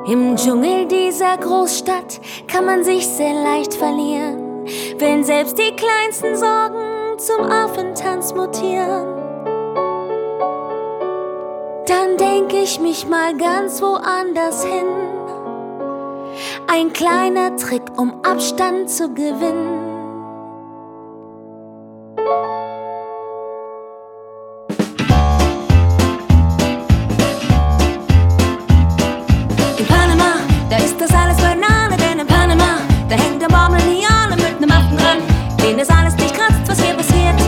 Im Dschungel dieser Großstadt kann man sich sehr leicht verlieren, wenn selbst die kleinsten Sorgen zum Affentanz mutieren. Dann denk ich mich mal ganz woanders hin. Ein kleiner Trick, um Abstand zu gewinnen. In Panama, da ist das alles Banane, denn in Panama, da hängt der Baum eine Liane mit nem Affen dran, den das alles nicht kratzt, was hier passiert.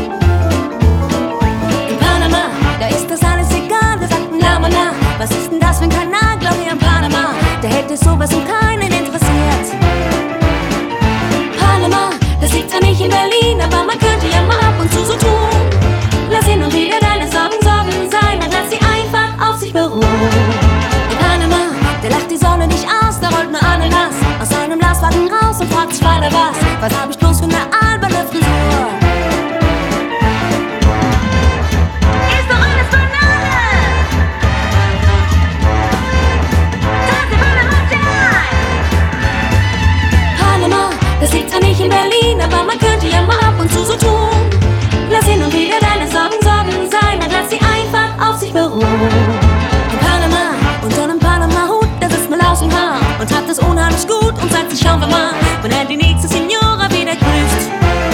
In Panama, da ist das alles egal, da sagt ein Lamana, was ist denn das für ein Kanal, glaub ich, in Panama, da hätte sowas und keinen interessiert. Panama, das liegt zwar nicht in Berlin, aber man könnte ja mal ab und zu so tun. Lass hin und wieder deine Sorgen sein, dann lass sie einfach auf sich beruhen. In Panama, da lacht die Sonne nicht aus, da rollt nur Ananas aus seinem Lastwagen raus und fragt sich weiter was hab ich bloß für eine alberne Frisur? Ist doch alles Banane! Panama, das liegt zwar nicht in Berlin, aber man könnte ja mal ab und zu so tun. Lass hin und wieder deine Sorgen sein, dann lass sie einfach auf sich beruhen. In Panama, unter einem Panama-Hut, da sitzt eine Laus im Haar und hat es unheimlich gut und sagt sich, schauen wir mal, wenn er die nächste Signora wieder grüßt.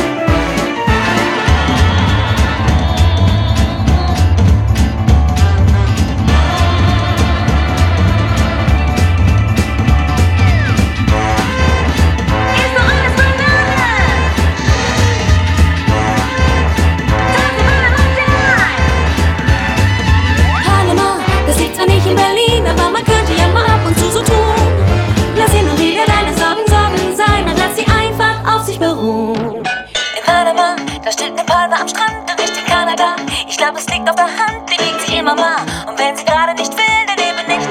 Da steht eine Palme am Strand in Richtung Kanada. Ich glaube, es liegt auf der Hand, die wiegt sich immer mal. Und wenn sie gerade nicht will, dann eben nicht.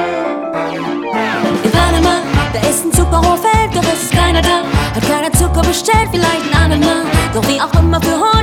In Panama, da ist ein Zuckerrohrfeld, doch es ist keiner da. Hat keiner Zucker bestellt, vielleicht ein andermal. Doch wie auch immer, für heute